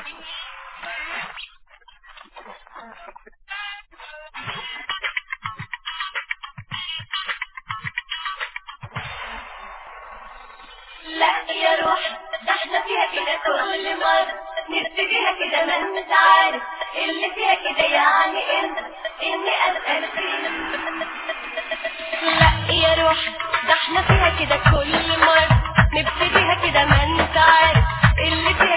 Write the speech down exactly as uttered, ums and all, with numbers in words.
لا يا روح ده احنا فيها كده كل مرة نبتديها كده ما انت عارف اللي فيها كده يعني انت اني اسأل فينا. لا يا روح ده احنا فيها كده كل مرة نبتديها كده ما انت عارف اللي فيها